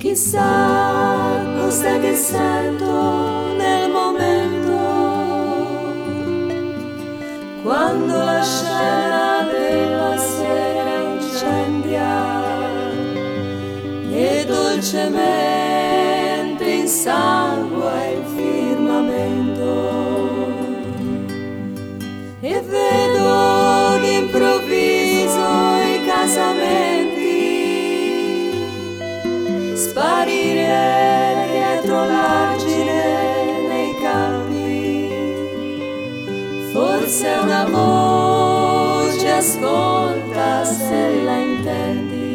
Chissà cos'è che sento nel momento, quando la scena della sera incendia e dolcemente insangua il firmamento, e vedo d'improvviso i casamenti sparire dietro l'argine nei campi. Forse una voce ascolta se la intendi,